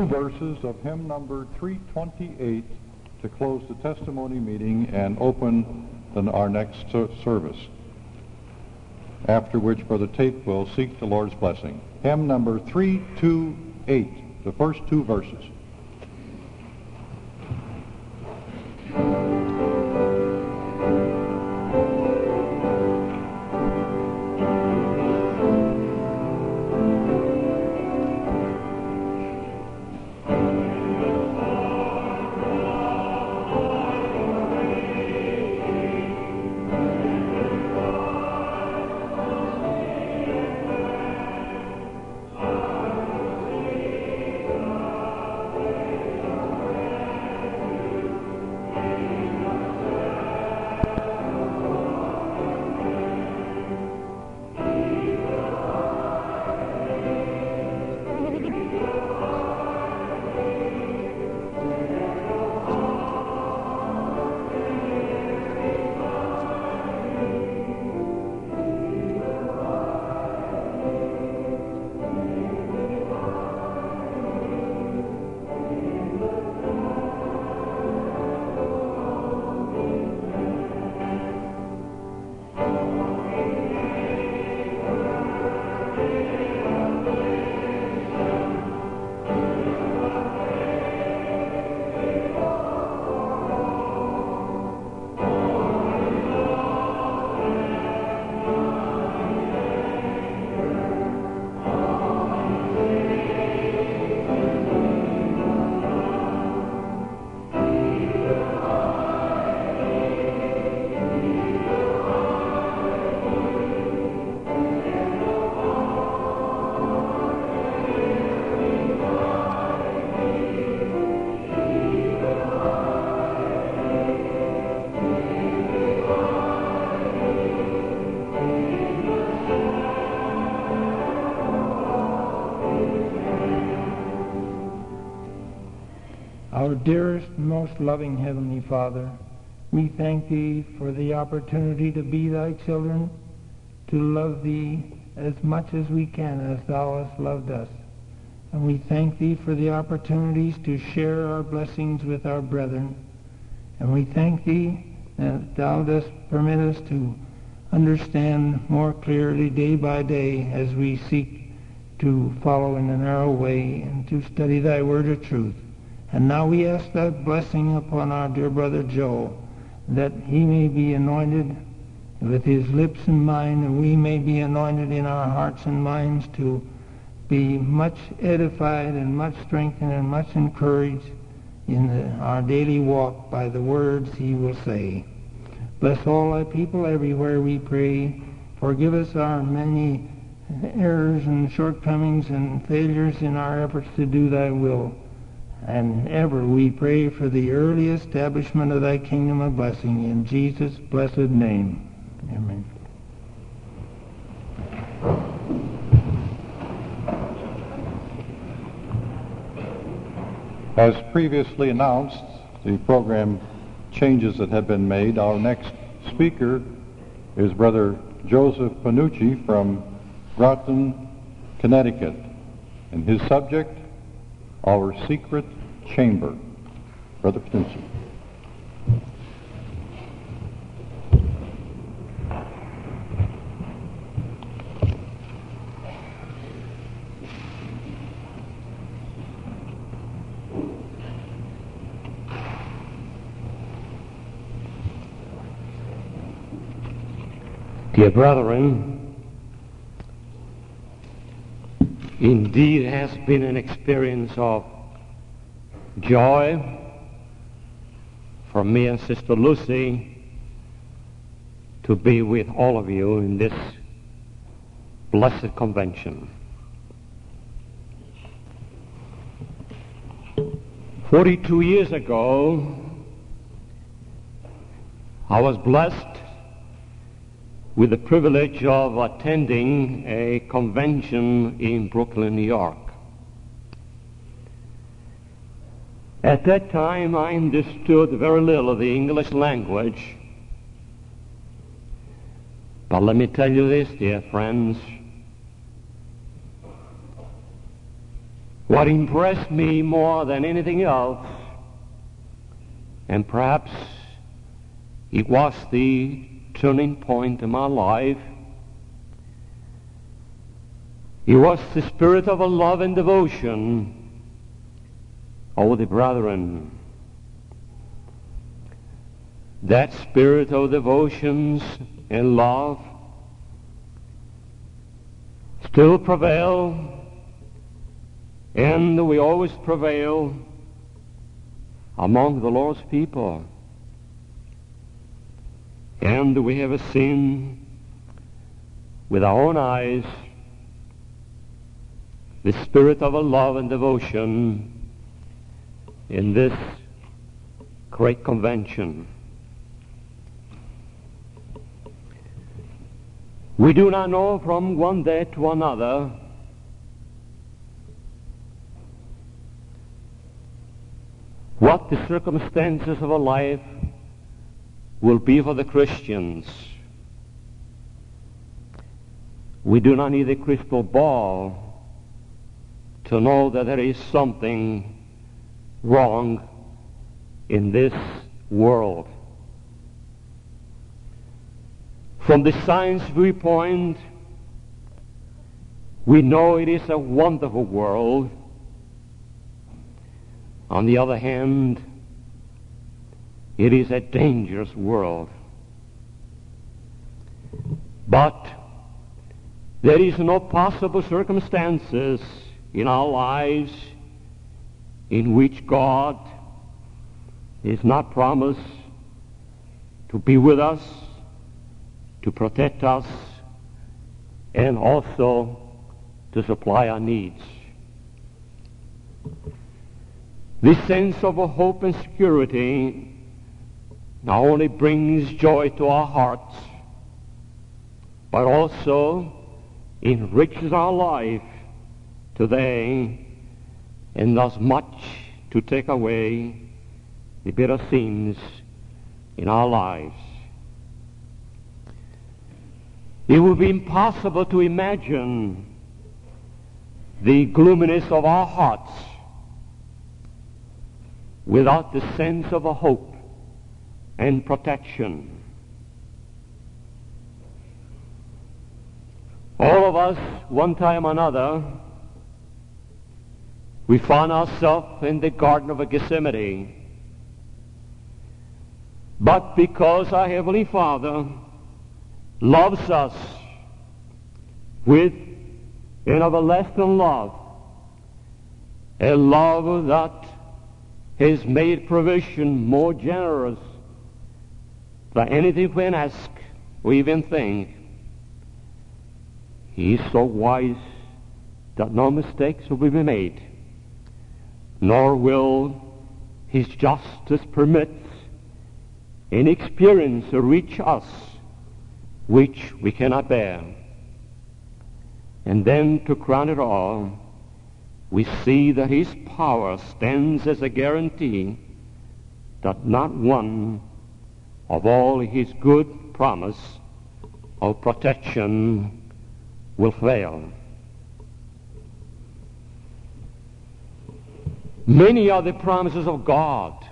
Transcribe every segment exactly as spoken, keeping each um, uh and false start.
two verses of hymn number three twenty-eight to close the testimony meeting and open the, our next ser- service, after which Brother Tate will seek the Lord's blessing. Hymn number three twenty-eight, the first two verses. Our dearest, most loving Heavenly Father, we thank Thee for the opportunity to be Thy children, to love Thee as much as we can as Thou hast loved us. And we thank Thee for the opportunities to share our blessings with our brethren. And we thank Thee that Thou dost permit us to understand more clearly day by day as we seek to follow in the narrow way and to study Thy word of truth. And now we ask that blessing upon our dear brother Joe, that he may be anointed with his lips and mind, and we may be anointed in our hearts and minds to be much edified and much strengthened and much encouraged in the, our daily walk by the words he will say. Bless all Thy people everywhere, we pray. Forgive us our many errors and shortcomings and failures in our efforts to do Thy will. And ever we pray for the early establishment of Thy kingdom of blessing in Jesus' blessed name. Amen. As previously announced, the program changes that have been made. Our next speaker is Brother Joseph Panucci from Groton, Connecticut, and his subject, Our Secret Chamber. Brother Panucci. Dear brethren, indeed it has been an experience of joy for me and Sister Lucy to be with all of you in this blessed convention. Forty-two years ago, I was blessed with the privilege of attending a convention in Brooklyn, New York. At that time, I understood very little of the English language. But let me tell you this, dear friends. what impressed me more than anything else, and perhaps it was the turning point in my life, it was the spirit of a love and devotion of the brethren. That spirit of devotions and love still prevail, and we always prevail among the Lord's people. And we have seen with our own eyes the spirit of a love and devotion in this great convention. We do not know from one day to another what the circumstances of a life will be for the Christians. We do not need a crystal ball to know that there is something wrong in this world. From the science viewpoint, we know it is a wonderful world. On the other hand, it is a dangerous world. But there is no possible circumstances in our lives in which God is not promised to be with us, to protect us, and also to supply our needs. This sense of a hope and security not only brings joy to our hearts, but also enriches our life today and does much to take away the bitter sins in our lives. It would be impossible to imagine the gloominess of our hearts without the sense of a hope and protection. All of us, one time or another, we found ourselves in the Garden of Gethsemane. But because our Heavenly Father loves us with an everlasting love, a love that has made provision more generous than anything we can ask or even think, He is so wise that no mistakes will be made, nor will His justice permit any experience to reach us which we cannot bear. And then, to crown it all, we see that His power stands as a guarantee that not one of all His good promise of protection will fail. Many are the promises of God.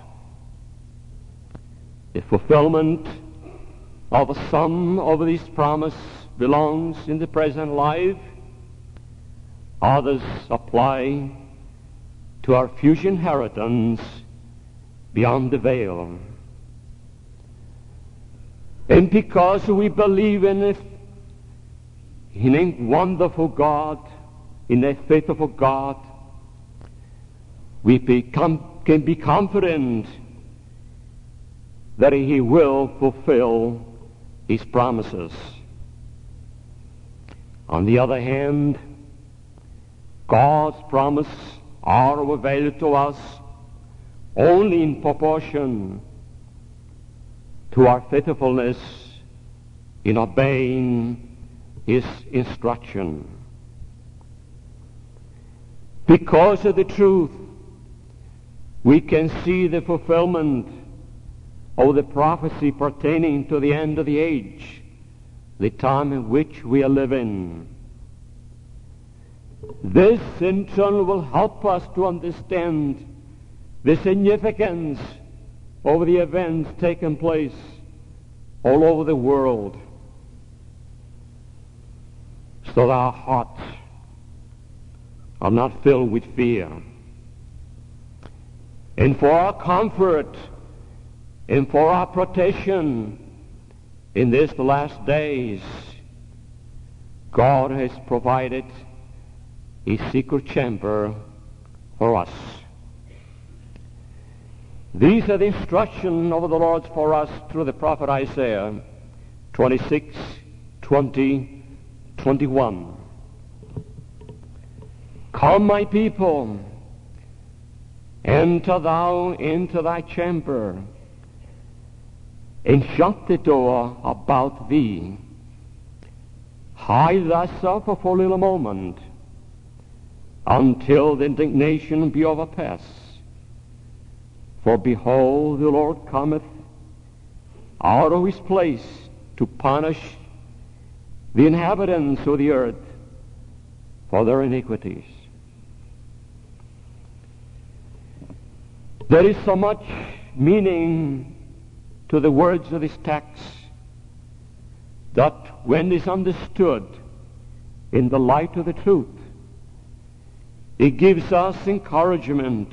The fulfillment of some of these promises belongs in the present life. Others apply to our future inheritance beyond the veil. And because we believe in it, in a wonderful God, in a faithful God, we become, can be confident that He will fulfill His promises. On the other hand, God's promises are of value to us only in proportion to our faithfulness in obeying His instruction. Because of the truth, we can see the fulfillment of the prophecy pertaining to the end of the age, the time in which we are living. This in turn will help us to understand the significance of the events taking place all over the world, so that our hearts are not filled with fear. And for our comfort and for our protection in these last days, God has provided a secret chamber for us. These are the instructions of the Lord for us through the prophet Isaiah twenty-six, twenty, twenty-one. Come, my people, enter thou into thy chamber, and shut the door about thee. Hide thyself for a little moment, until the indignation be overpast. For behold, the Lord cometh out of his place to punish the inhabitants of the earth for their iniquities. There is so much meaning to the words of this text that when it is understood in the light of the truth, it gives us encouragement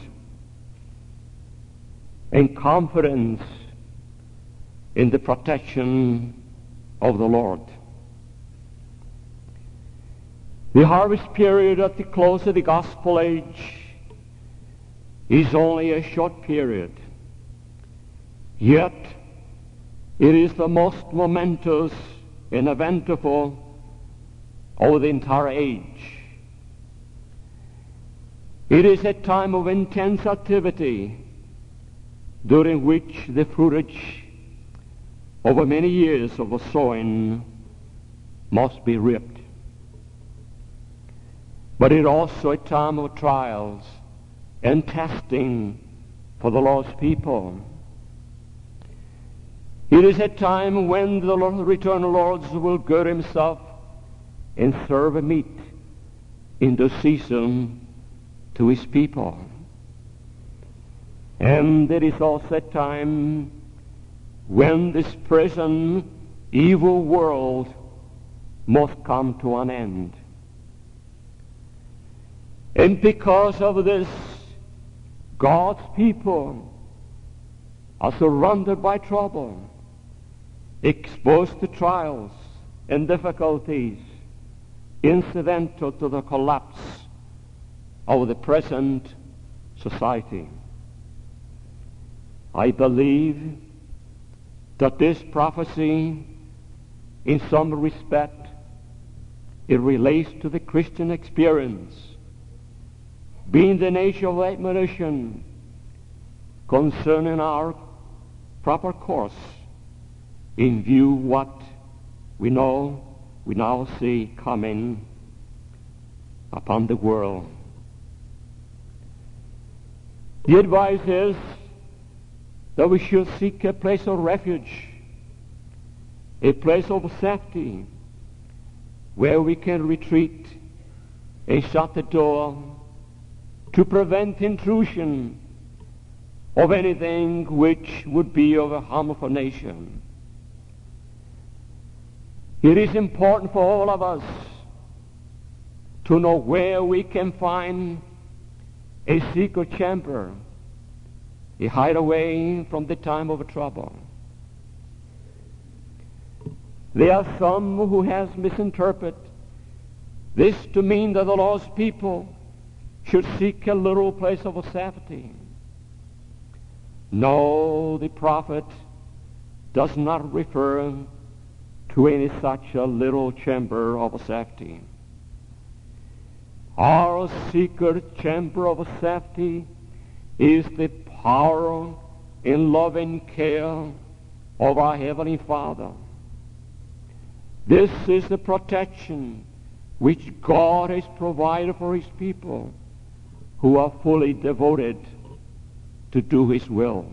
and confidence in the protection of the Lord. The harvest period at the close of the gospel age is only a short period, yet it is the most momentous and eventful of the entire age. It is a time of intense activity during which the fruitage over many years of the sowing must be reaped. But it is also a time of trials and testing for the Lord's people. It is a time when the Lord, the eternal Lord will gird himself and serve a meat in the season to his people. And there is also a time when this present evil world must come to an end. And because of this, God's people are surrounded by trouble, exposed to trials and difficulties incidental to the collapse of the present society. I believe that this prophecy, in some respect, it relates to the Christian experience, being the nature of admonition concerning our proper course in view what we know, we now see coming upon the world. The advice is that we should seek a place of refuge, a place of safety, where we can retreat and shut the door to prevent intrusion of anything which would be of a harmful nature. It is important for all of us to know where we can find a secret chamber, a hideaway from the time of trouble. There are some who has misinterpreted this to mean that the Lord's people should seek a little place of safety. No, the prophet does not refer to any such a little chamber of safety. Our secret chamber of safety is the power and loving care of our Heavenly Father. This is the protection which God has provided for his people who are fully devoted to do his will.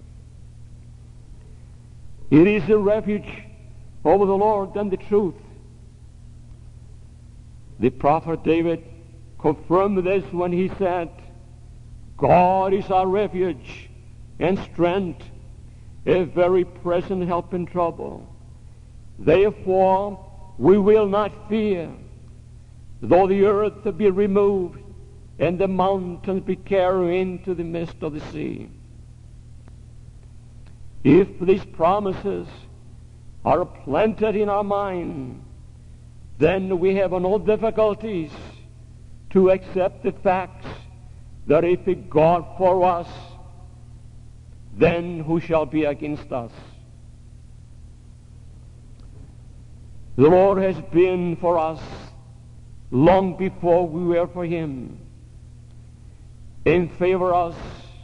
It is the refuge of the Lord and the truth. The prophet David confirmed this when he said, God is our refuge and strength, a very present help in trouble. Therefore we will not fear, though the earth be removed and the mountains be carried into the midst of the sea. If these promises are planted in our mind, then we have no difficulties to accept the facts that if it God for us, then who shall be against us? The Lord has been for us long before we were for him, in favor of us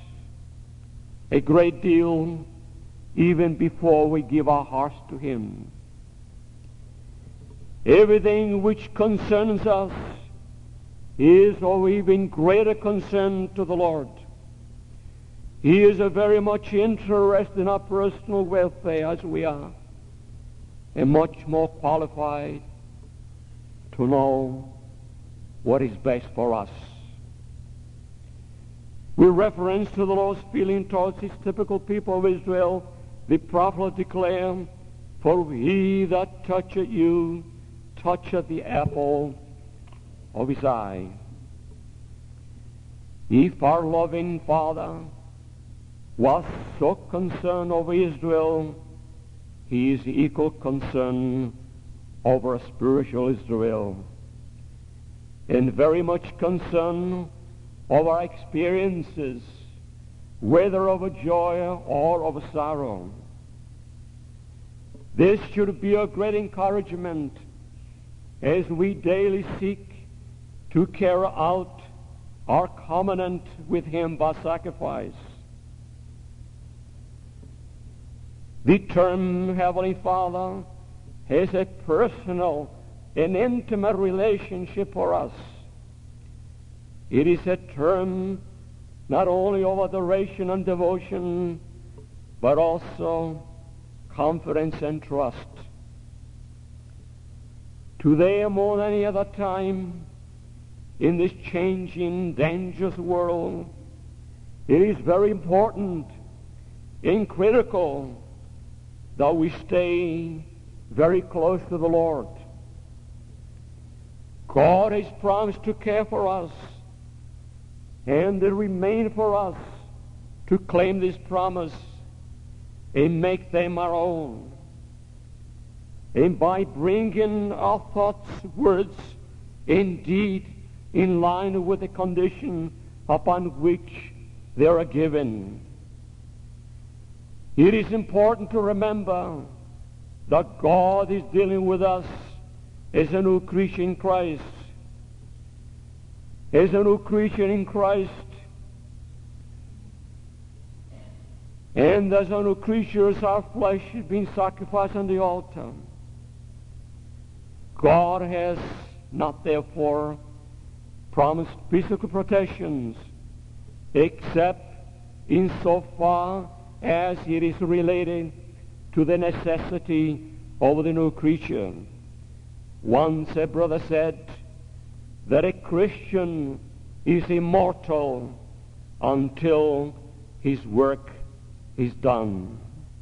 a great deal even before we give our hearts to him. Everything which concerns us is of even greater concern to the Lord. He is a very much interested in our personal welfare as we are, and much more qualified to know what is best for us. With reference to the Lord's feeling towards his typical people of Israel, the prophet declared, for he that toucheth you toucheth the apple of his eye. If our loving Father was so concerned over Israel, he is equal concern over spiritual Israel, and very much concern over our experiences, whether of a joy or of a sorrow. This should be a great encouragement as we daily seek to carry out our covenant with him by sacrifice. The term Heavenly Father has a personal and intimate relationship for us. It is a term not only of adoration and devotion, but also confidence and trust. Today, more than any other time, in this changing, dangerous world, it is very important and critical that we stay very close to the Lord. God has promised to care for us, and it remains for us to claim this promise and make them our own. And by bringing our thoughts, words, and deed in line with the condition upon which they are given. It is important to remember that God is dealing with us as a new creature in Christ. As a new creature in Christ. And as a new creature, as our flesh is being sacrificed on the altar. God has not therefore promised physical protections, except in so far as it is related to the necessity of the new creature. Once a brother said that a Christian is immortal until his work is done.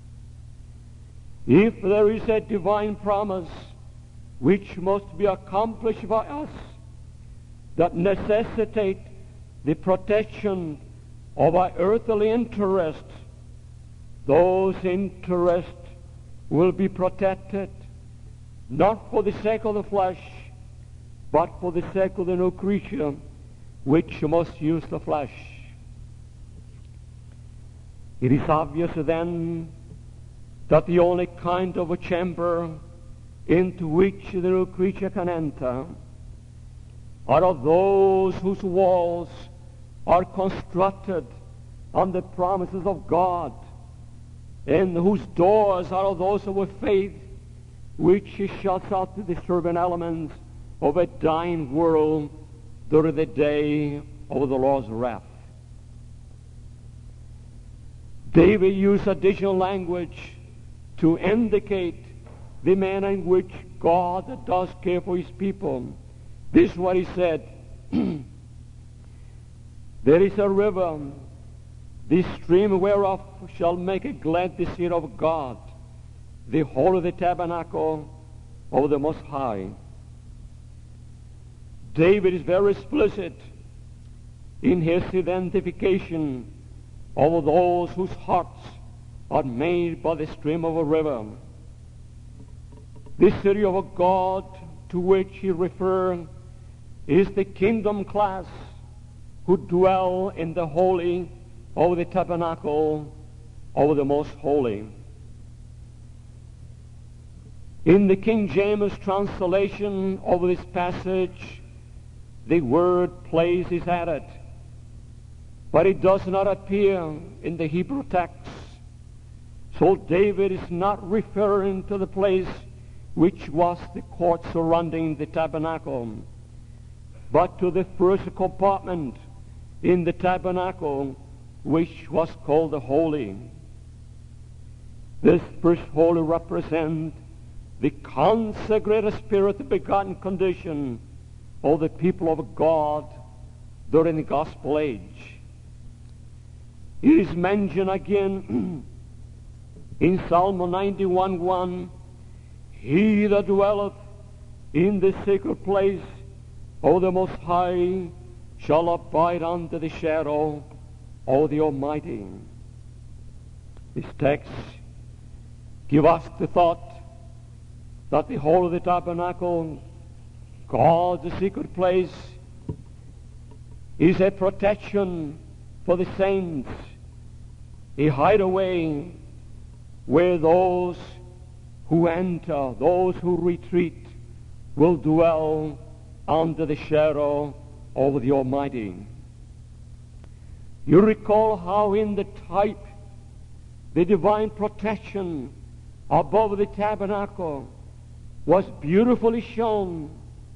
If there is a divine promise which must be accomplished by us, that necessitate the protection of our earthly interests, those interests will be protected, not for the sake of the flesh, but for the sake of the new creature, which must use the flesh. It is obvious then that the only kind of a chamber into which the new creature can enter are of those whose walls are constructed on the promises of God, and whose doors are of those of a faith which shuts out the disturbing elements of a dying world during the day of the Lord's wrath. David used additional language to indicate the manner in which God does care for his people. This is what he said, There is a river, the stream whereof shall make glad the city of God, the whole of the tabernacle of the Most High. David is very explicit in his identification of those whose hearts are made by the stream of a river. The city of God to which he refers is the kingdom class who dwell in the holy of the tabernacle of the Most Holy. In the King James translation of this passage, the word place is added, but it does not appear in the Hebrew text. So David is not referring to the place which was the court surrounding the tabernacle, but to the first compartment in the tabernacle, which was called the Holy. This first Holy represents the consecrated spirit begotten condition of the people of God during the gospel age. It is mentioned again in Psalm ninety-one one, He that dwelleth in the secret place of the Most High shall abide under the shadow of the Almighty. This text gives us the thought that the whole of the tabernacle, God's secret place, is a protection for the saints, a hideaway where those who enter, those who retreat, will dwell under the shadow of the Almighty. You recall how in the type, the divine protection above the tabernacle was beautifully shown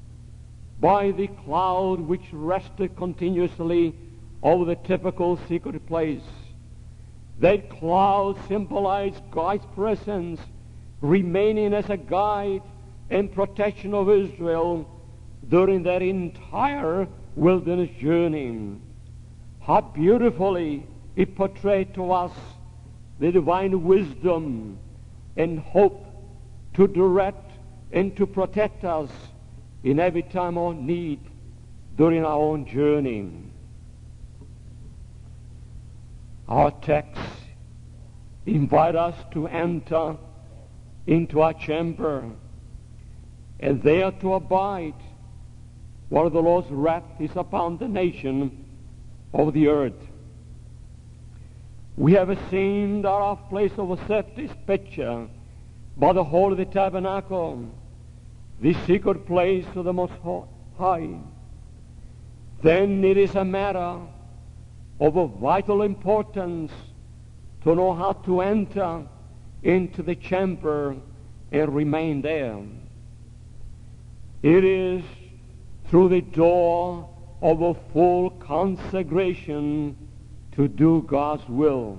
by the cloud which rested continuously over the typical secret place. That cloud symbolized God's presence remaining as a guide and protection of Israel during their entire wilderness journey. How beautifully it portrayed to us the divine wisdom and hope to direct and to protect us in every time of need during our own journey. Our text invite us to enter into our chamber and there to abide while the Lord's wrath is upon the nation of the earth. We have seen that our place of safety is pictured by the whole of the tabernacle, the secret place of the Most High. Then it is a matter of a vital importance to know how to enter into the chamber and remain there. It is through the door of a full consecration to do God's will.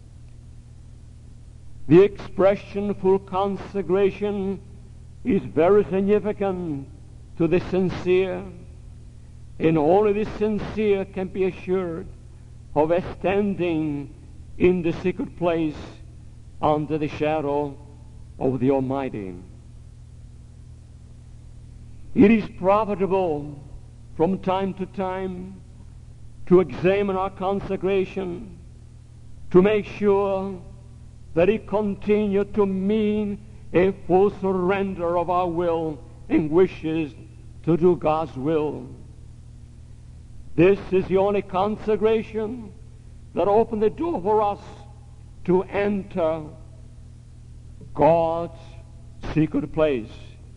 The expression full consecration is very significant to the sincere, and only the sincere can be assured of a standing in the secret place under the shadow of the Almighty. It is profitable from time to time to examine our consecration, to make sure that it continue to mean a full surrender of our will and wishes to do God's will. This is the only consecration that opens the door for us to enter God's secret place.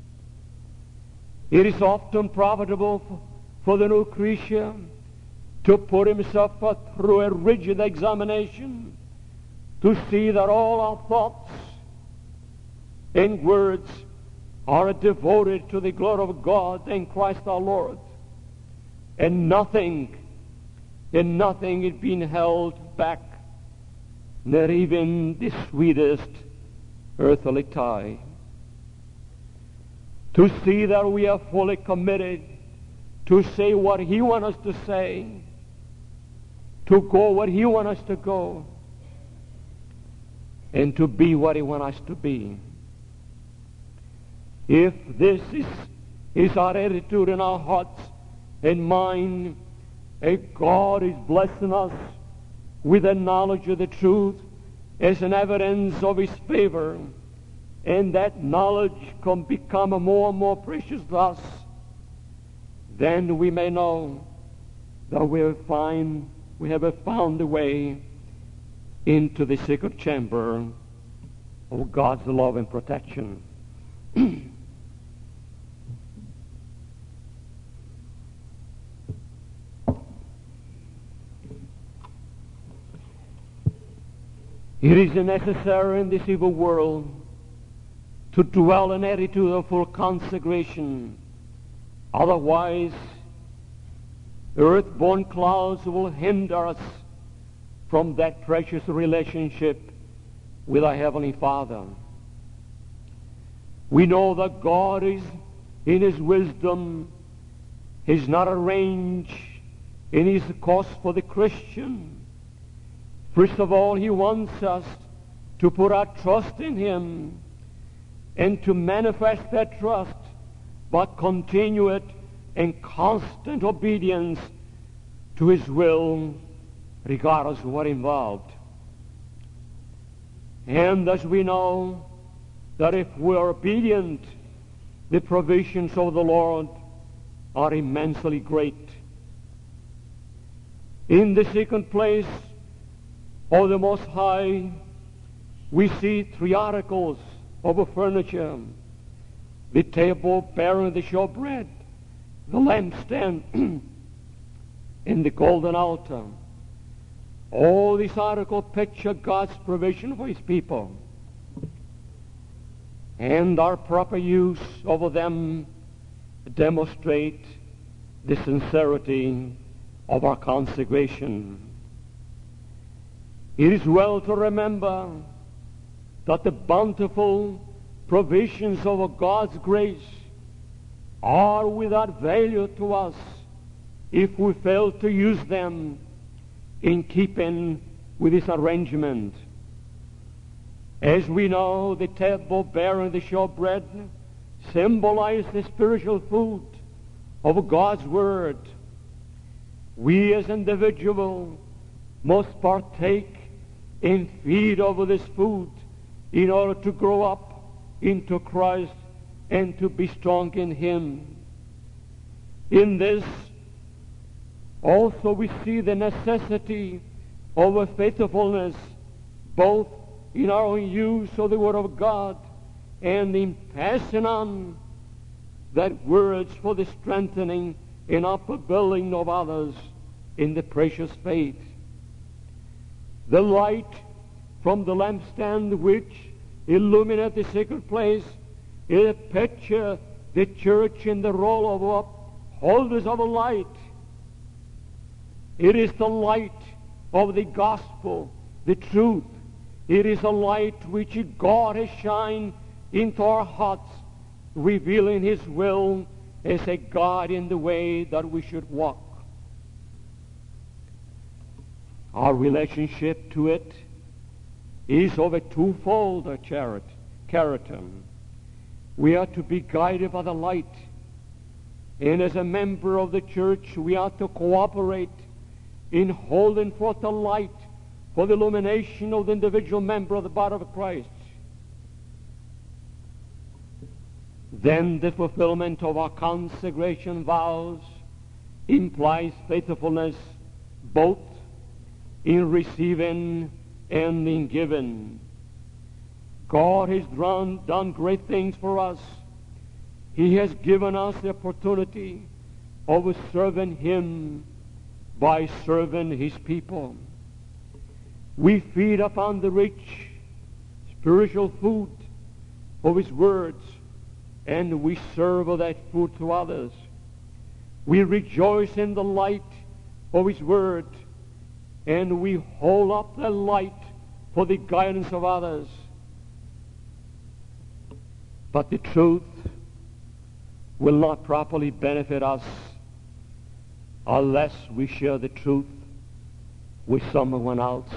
It is often profitable for the new Christian to put himself through a rigid examination to see that all our thoughts and words are devoted to the glory of God and Christ our Lord, and nothing, and nothing is being held back, not even the sweetest earthly tie. To see that we are fully committed to say what He wants us to say, to go where He wants us to go, and to be what He wants us to be. If this is, is our attitude in our hearts and mind, and God is blessing us with the knowledge of the truth as an evidence of His favor, and that knowledge can become more and more precious to us, then we may know that we have, find, we have found the way into the secret chamber of God's love and protection. It is necessary in this evil world to dwell in an attitude of full consecration. Otherwise, earth-born clouds will hinder us from that precious relationship with our Heavenly Father. We know that God is, in His wisdom, has not arranged in His course for the Christian. First of all, He wants us to put our trust in Him and to manifest that trust by continued and constant obedience to His will, regardless of what involved. And as we know that if we are obedient, the provisions of the Lord are immensely great. In the second place of the Most High, we see three articles of furniture: the table bearing the showbread, the lampstand, and the golden altar. All these articles picture God's provision for His people, and our proper use of them demonstrate the sincerity of our consecration. It is well to remember that the bountiful provisions of God's grace are without value to us if we fail to use them in keeping with His arrangement. As we know, the table bearing the showbread symbolizes the spiritual food of God's Word. We as individuals must partake and feed over this food in order to grow up into Christ and to be strong in Him. In this also we see the necessity of a faithfulness, both in our own use of the Word of God and in passing on that words for the strengthening and upbuilding of others in the precious faith. The light from the lampstand which illuminates the sacred place is a picture the church in the role of upholders of a light. It is the light of the gospel, the truth. It is a light which God has shined into our hearts, revealing His will as a guide in the way that we should walk. Our relationship to it is of a twofold character. We are to be guided by the light, and as a member of the church, we are to cooperate in holding forth the light for the illumination of the individual member of the body of Christ. Then the fulfillment of our consecration vows implies faithfulness both in receiving and in giving. God has done, done great things for us. He has given us the opportunity of serving Him by serving His people. We feed upon the rich spiritual food of His words, and we serve of that food to others. We rejoice in the light of His word, and we hold up the light for the guidance of others. But the truth will not properly benefit us unless we share the truth with someone else.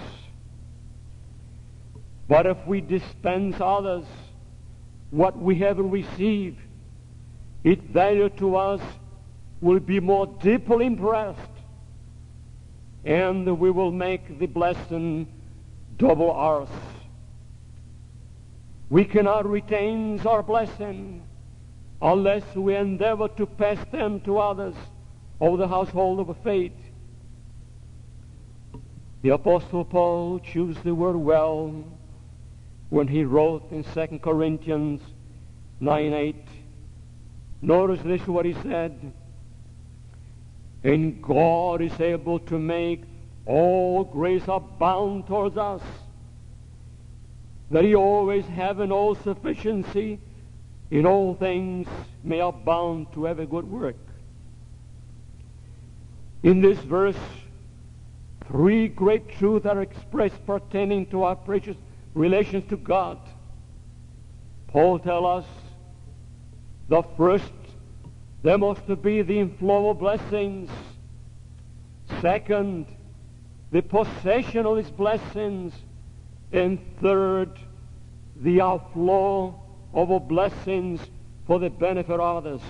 But if we dispense others what we have received, its value to us will be more deeply impressed, and we will make the blessing double ours. We cannot retain our blessing unless we endeavor to pass them to others of the household of faith. The Apostle Paul chose the word well when he wrote in Second Corinthians nine eight. Notice this, what he said. And God is able to make all grace abound towards us, that he always have an all sufficiency in all things may abound to every good work. In this verse, three great truths are expressed pertaining to our precious relations to God. Paul tells us, the first, there must be the inflow of blessings. Second, the possession of these blessings. And third, the outflow of blessings for the benefit of others.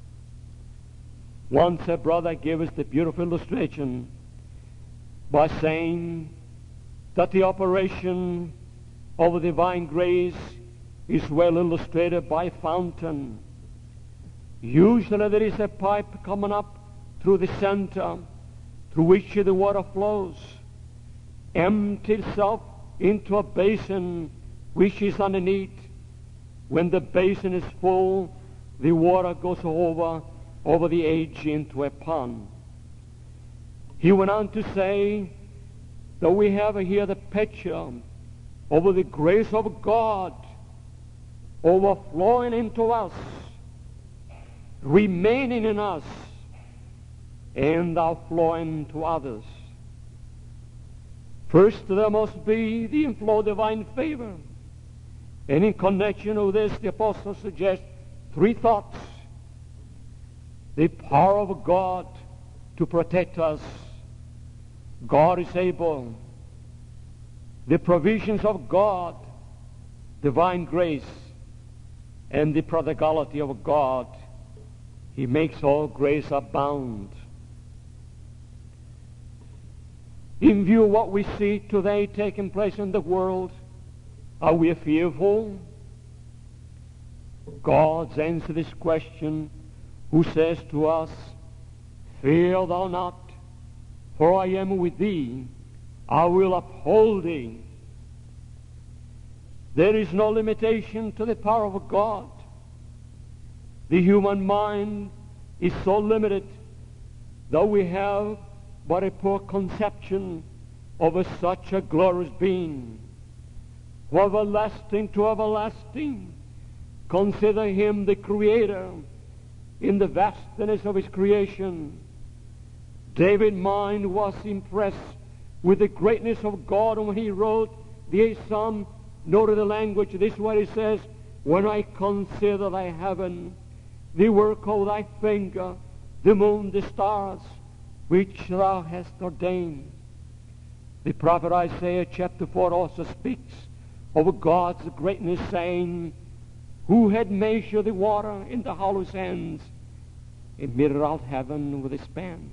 Once a brother gave us the beautiful illustration by saying that the operation of divine grace is well illustrated by a fountain. Usually there is a pipe coming up through the center through which the water flows, empty itself into a basin which is underneath. When the basin is full, the water goes over over the edge into a pond. He went on to say that we have here the picture of the grace of God overflowing into us, remaining in us, and outflowing to others. First, there must be the inflow of divine favor. And in connection with this, the apostle suggests three thoughts. The power of God to protect us. God is able. The provisions of God, divine grace, and the prodigality of God. He makes all grace abound. In view of what we see today taking place in the world, are we fearful? God answers this question, who says to us, fear thou not, for I am with thee. I will uphold thee. There is no limitation to the power of God. The human mind is so limited that we have but a poor conception of a, such a glorious being. From everlasting to everlasting, consider him the Creator in the vastness of his creation. David's mind was impressed with the greatness of God, and when he wrote the eighth Psalm, noted the language. This is what he says, when I consider thy heaven, the work of thy finger, the moon, the stars, which thou hast ordained. The prophet Isaiah chapter four also speaks of God's greatness, saying, who had measured the water in the hollow sands, and measured out heaven with a span.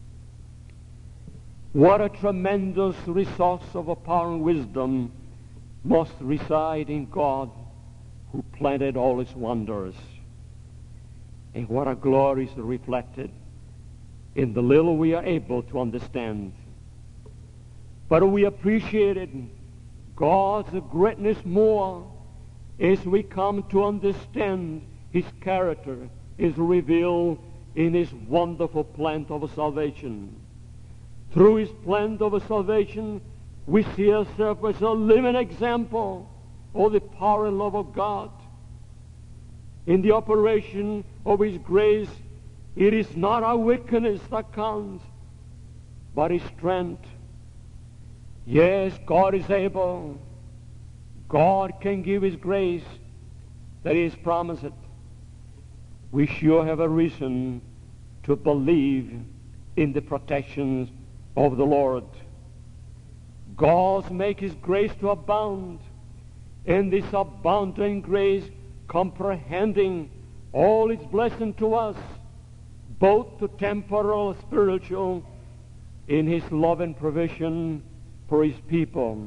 What a tremendous resource of power and wisdom must reside in God, who planted all his wonders. And what a glory is reflected in the little we are able to understand. But we appreciated God's greatness more as we come to understand his character is revealed in his wonderful plan of salvation. Through his plan of salvation, we see ourselves as a living example of the power and love of God. In the operation of his grace, it is not our wickedness that counts, but his strength. Yes, God is able. God can give his grace that he has promised it. We sure have a reason to believe in the protections of the Lord. God make his grace to abound, and this abounding grace comprehending all its blessing to us, both to temporal and spiritual, in his love and provision for his people.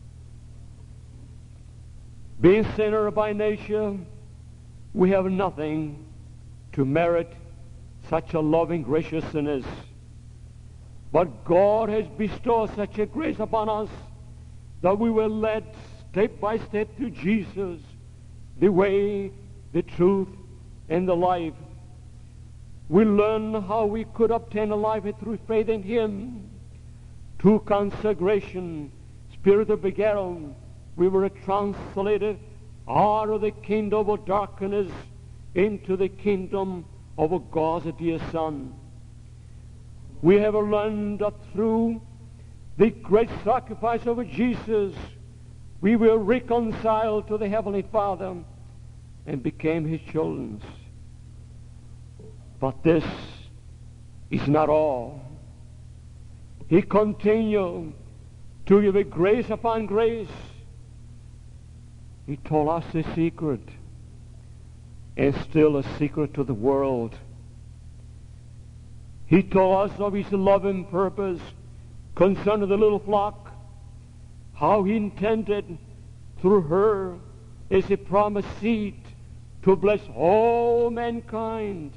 Being sinner by nature, we have nothing to merit such a loving graciousness. But God has bestowed such a grace upon us that we were led step by step to Jesus, the way, the truth, and the life. We learn how we could obtain a life through faith in him. Through consecration, spirit of begetting, we were translated out of the kingdom of darkness into the kingdom of God's dear Son. We have learned that through the great sacrifice of Jesus, we were reconciled to the Heavenly Father and became his children. But this is not all. He continued to give it grace upon grace. He told us the secret, and still a secret to the world. He told us of his loving purpose concerning the little flock, how he intended through her as a promised seed to bless all mankind.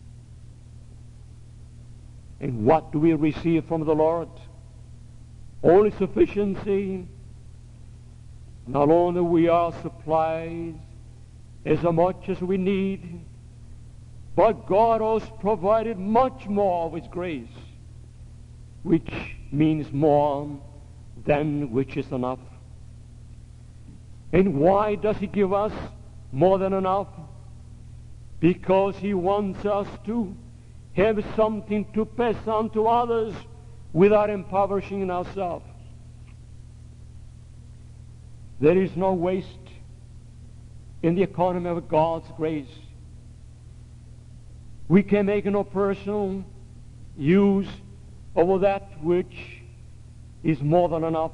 And what do we receive from the Lord? Only sufficiency. Not only we are supplied as much as we need, but God has provided much more of his grace, which means more than which is enough. And why does he give us more than enough? Because he wants us to have something to pass on to others without impoverishing ourselves. There is no waste in the economy of God's grace. We can make no personal use of that which is more than enough.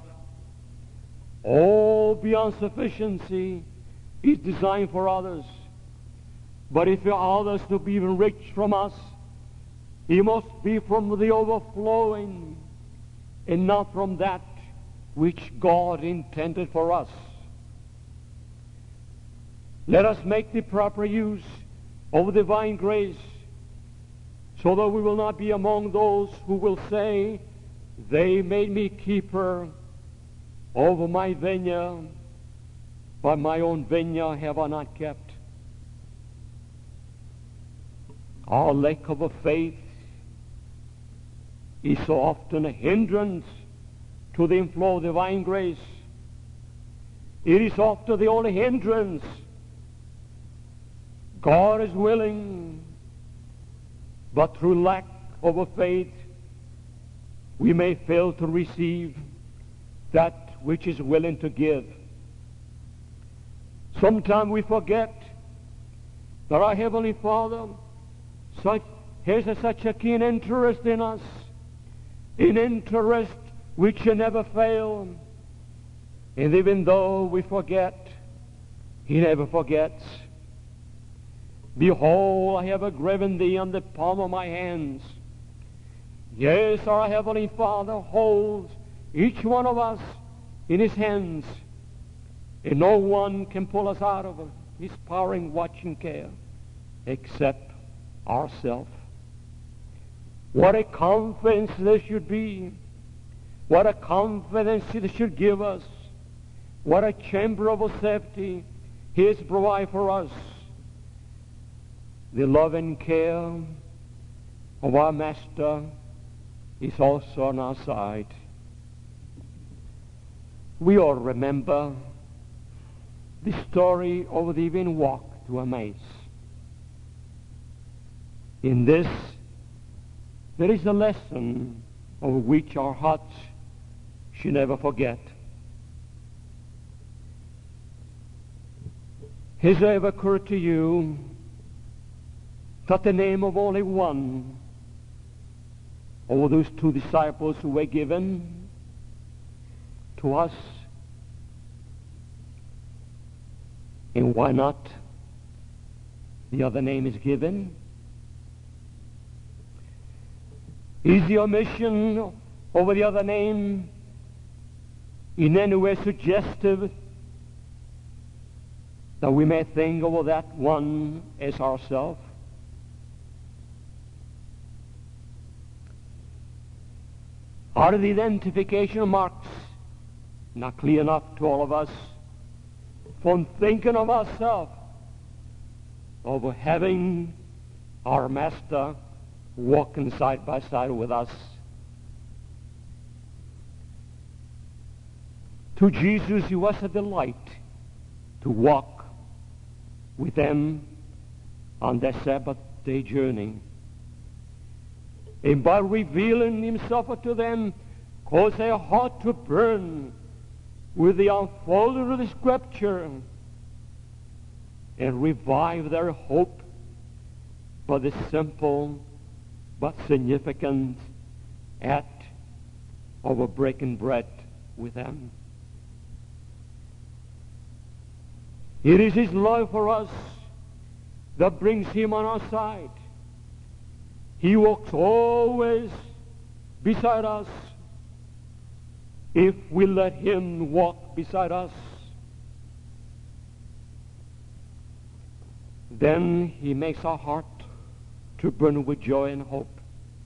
All beyond sufficiency is designed for others. But if others to be enriched from us, it must be from the overflowing and not from that which God intended for us. Let us make the proper use of divine grace, so that we will not be among those who will say, they made me keeper over my vineyard, but my own vineyard have I not kept. Our lack of faith is so often a hindrance to the inflow of divine grace. It is often the only hindrance. God is willing, but through lack of a faith, we may fail to receive that which is willing to give. Sometimes we forget that our Heavenly Father such, has a, such a keen interest in us, an interest which shall never fail. And even though we forget, he never forgets. Behold, I have graven thee on the palm of my hands. Yes, our Heavenly Father holds each one of us in his hands, and no one can pull us out of his powering watch and care except ourselves. What a confidence there should be. What a confidence it should give us. What a chamber of safety he has provided for us. The love and care of our Master is also on our side. We all remember the story of the evening walk to Emmaus. In this, there is a lesson of which our hearts should never forget. Has it ever occurred to you that the name of only one over those two disciples who were given to us. And why not the other name is given? Is the omission over the other name in any way suggestive that we may think of that one as ourselves? Are the identification marks not clear enough to all of us from thinking of ourselves, of having our Master walking side by side with us? To Jesus it was a delight to walk with them on their Sabbath day journey. And by revealing himself to them, cause their heart to burn with the unfolding of the Scripture and revive their hope by the simple but significant act of a breaking bread with them. It is his love for us that brings him on our side. He walks always beside us if we let him walk beside us. Then he makes our heart to burn with joy and hope.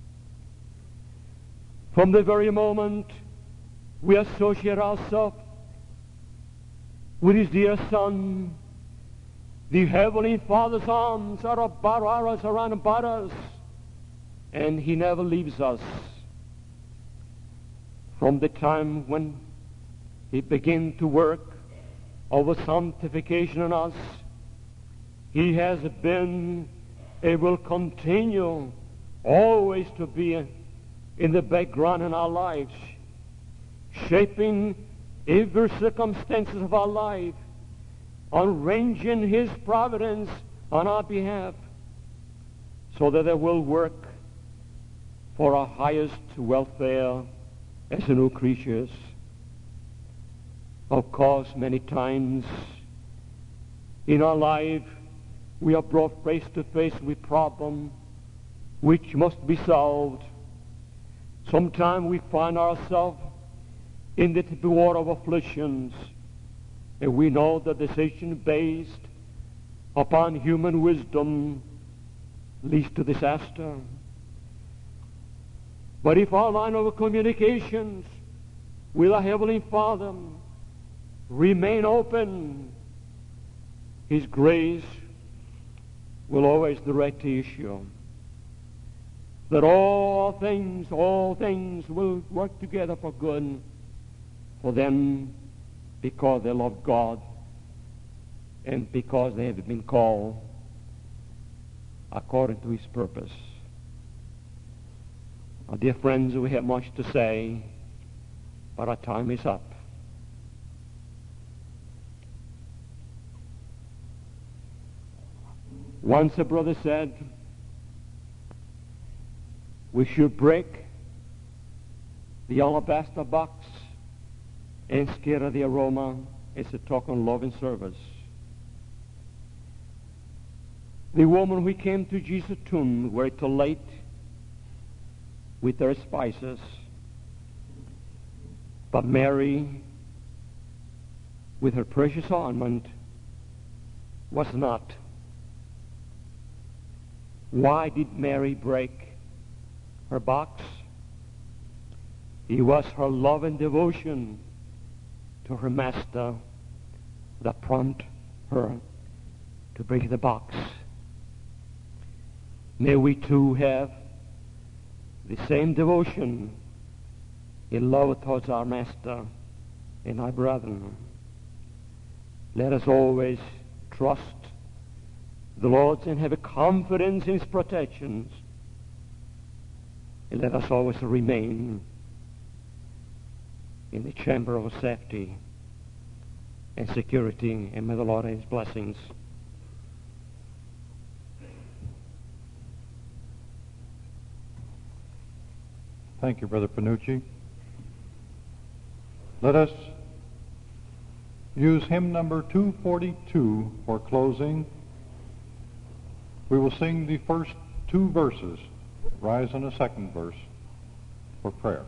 From the very moment we associate ourselves with his dear Son, the Heavenly Father's arms are about us, around about us, and he never leaves us. From the time when he began to work over sanctification in us, he has been and will continue always to be in the background in our lives, shaping every circumstances of our life, arranging his providence on our behalf, so that it will work for our highest welfare as new creatures. Of course, many times in our life we are brought face to face with problems which must be solved. Sometimes we find ourselves in the deep water of afflictions, and we know the decision based upon human wisdom leads to disaster. But if our line of communications with our Heavenly Father remain open, his grace will always direct the issue. That all things, all things will work together for good for them because they love God and because they have been called according to his purpose. Now, dear friends, we have much to say, but our time is up. Once a brother said, we should break the alabaster box and scatter the aroma as a token of love and service. The woman who came to Jesus' tomb were too late with their spices, but Mary, with her precious ornament, was not. Why did Mary break her box? It was her love and devotion to her Master that prompted her to break the box. May we too have the same devotion in love towards our Master and our brethren. Let us always trust the Lord and have a confidence in his protections. And let us always remain in the chamber of safety and security, and may the Lord have his blessings. Thank you, Brother Panucci. Let us use hymn number two forty-two for closing. We will sing the first two verses, rise on the second verse for prayer.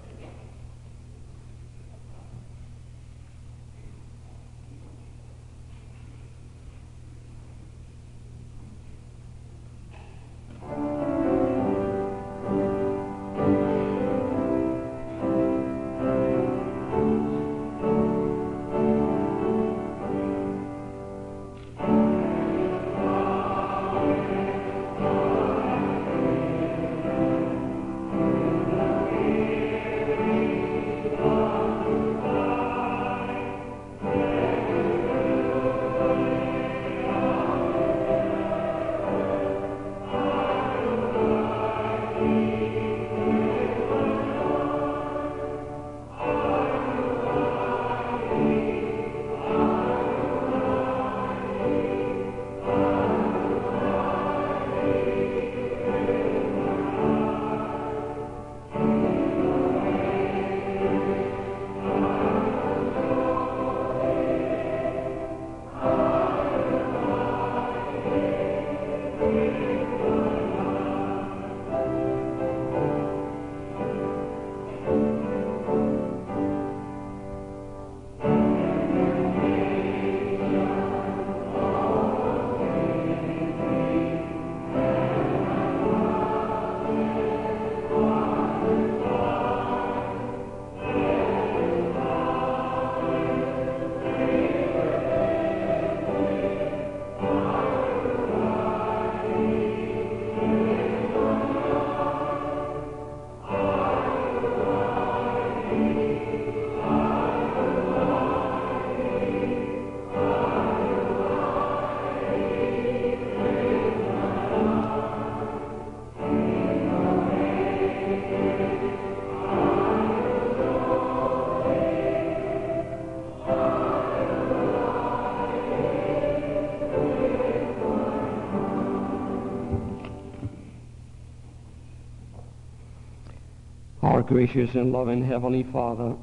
Our gracious and loving Heavenly Father,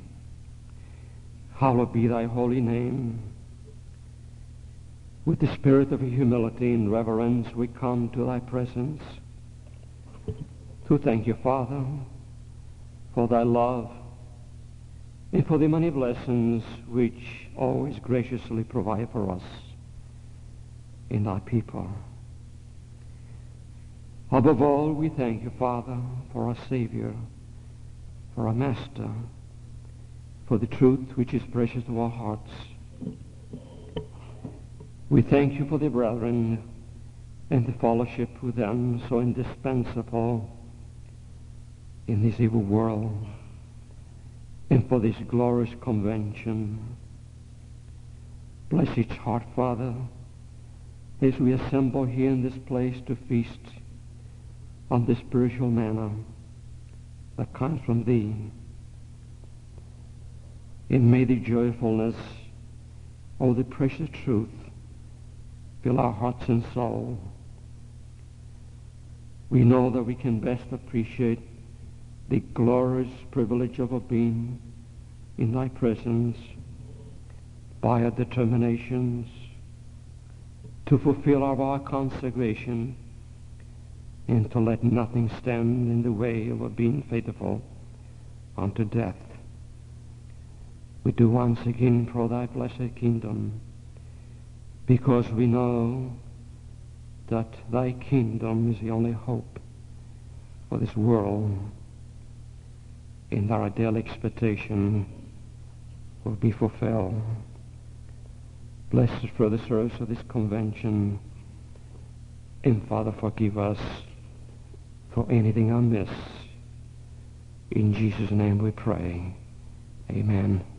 hallowed be thy holy name. With the spirit of humility and reverence we come to thy presence to thank you, Father, for thy love and for the many blessings which always graciously provide for us in thy people. Above all, we thank you, Father, for our Savior, for our Master, for the truth which is precious to our hearts. We thank you for the brethren and the fellowship with them so indispensable in this evil world, and for this glorious convention. Bless each heart, Father, as we assemble here in this place to feast on the spiritual manna that comes from thee. And may the joyfulness of the precious truth fill our hearts and soul. We know that we can best appreciate the glorious privilege of being in thy presence by our determinations to fulfill our, our consecration and to let nothing stand in the way of our being faithful unto death. We do once again for thy blessed kingdom, because we know that thy kingdom is the only hope for this world, and our ideal expectation will be fulfilled. Bless us for the service of this convention, and Father, forgive us for anything amiss. In Jesus' name we pray. Amen.